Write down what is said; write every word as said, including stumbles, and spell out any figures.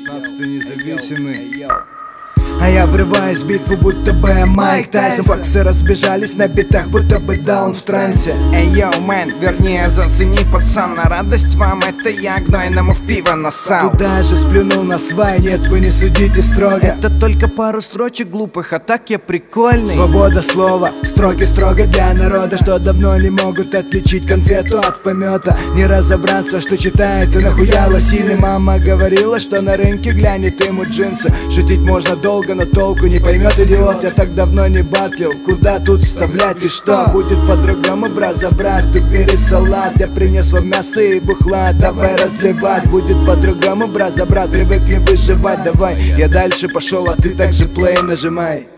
шестнадцатый независимый. А я врываюсь в битву, будто бы Майк Тайсон. Боксы разбежались на битах, будто бы даун в трансе. Эй, йоу, мэн, вернее, зацени, пацан, на радость вам, это я гнойному в пиво насал. Туда же сплюнул на свай, нет, вы не судите строго. Это только пару строчек глупых, а так я прикольный. Свобода слова, строки строго для народа, что давно не могут отличить конфету от помета. Не разобраться, что читает и нахуя лосины. Мама говорила, что на рынке глянет ему джинсы. Шутить можно долго, но толку не поймет идиот. Я так давно не батлил, куда тут вставлять и что? Будет по-другому, браза, брат, ты бери салат. Я принес вам мясо и бухла, давай разливать. Будет по-другому, браза, брат, привыкли выживать. Давай, я дальше пошел, а ты также плей нажимай.